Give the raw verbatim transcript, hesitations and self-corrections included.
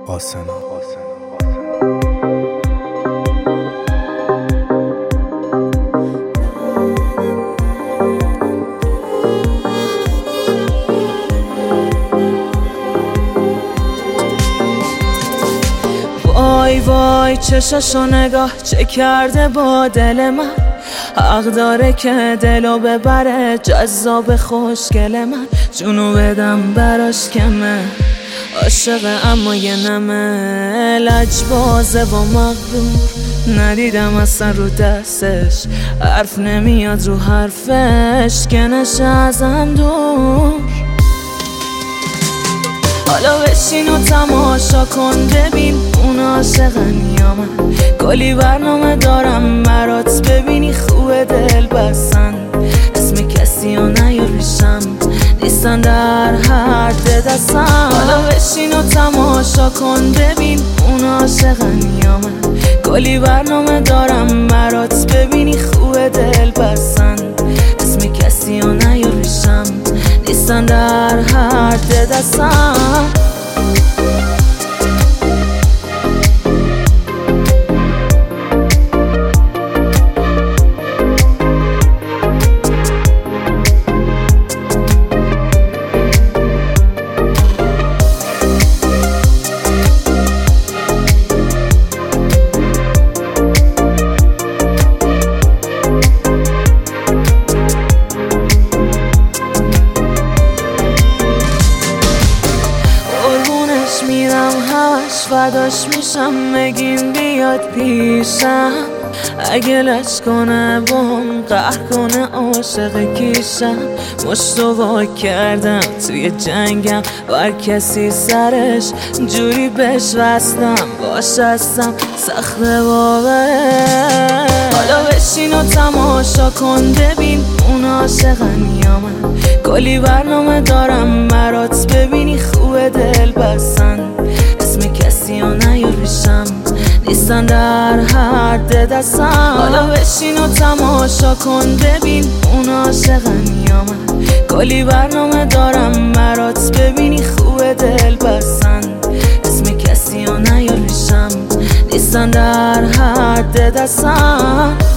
آسنا. وای وای چشاشو نگاه چه کرده با دل من، حق داره که دلو ببره، جذاب خوشگل من، جونو بدم براش که من عاشقه اما یه نمه لجبازه و مغرور، ندیدم اصلا رو دستش، حرف نمیاد رو حرفش که نشه ازم دور. حالا بشین و تماشا کن ببین اون عاشقن یا من، کلی برنامه دارم برات ببینی خوبه دل بسن، اسم کسی و نیاریشم نیستن در حد دستم. حالا بشین و تماشا کن ببین اون عاشقن یا من، کلی برنامه دارم برات ببینی خوبه دل بسن، اسم کسی و نیاریشم نیستن در حد دستم. میرم همش فداش میشم بگین بیاد پیشم، اگه لش کنه بام قهر کنه عاشق کیشم، مشتو وا کردم توی جنگم بر کسی سرش جوری بهش وصلم باش هستم سخت باوره. حالا بشین و تماشا کن ببین اون عاشقن یا من، کلی برنامه دارم برات ببینی خوبه دل بسن، اسم کسی و نیاریشم نیستن در حد دستم. حالا بشین و تماشا کن ببین اون عاشقن یا من، کلی برنامه دارم برات ببینی خوبه دل بسن، اسم کسی و نیاریشم نیستن در حد دستم.